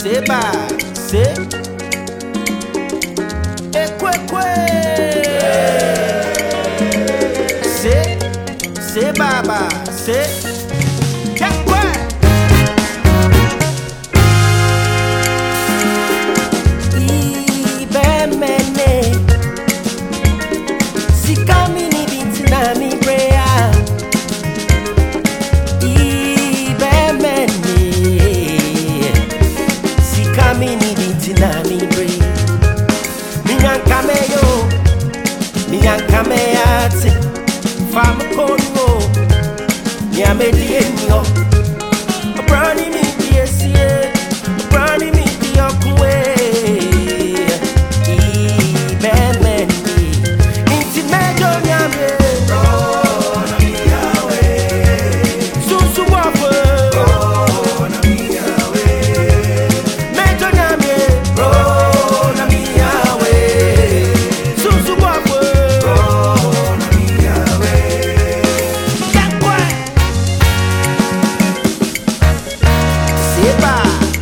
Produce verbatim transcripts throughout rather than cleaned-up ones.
Seba, se, ekwe kwe, se, se baba, se, ekwe. Ibe mene, si kamini binti na mi brea. Ibe mene, si kamini binti na mi brea. Minyankame yo, minyankame ate, fama kono, nyame dienyo. Brani mi diesie, brani mi diokwe. Ibe mene, inti mejo nyame. Oh, na mi yawe. Susu wafe. Oh, na mi yawe. Mejo nyame. Oh, na mi yawe. Susu wafe. Oh, na mi yawe. Yakwe. Seba.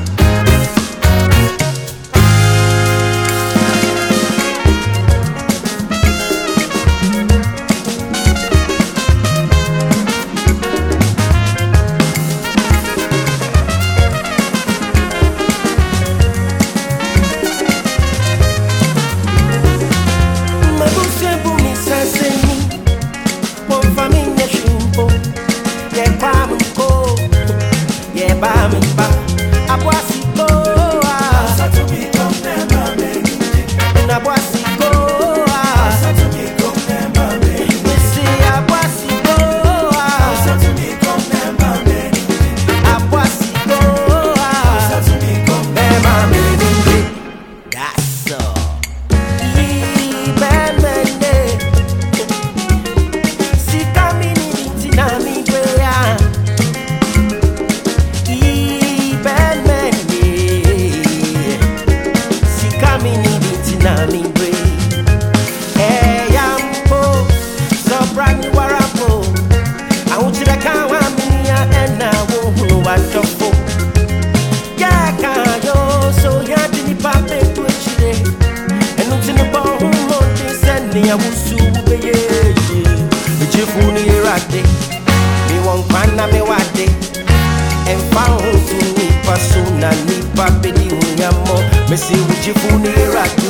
I will soon be a Jifuni Rade. Me won't find me what day and found to me, Pasuna, Nipa, Bedi, Yamo, Messi, Jifuni Rade.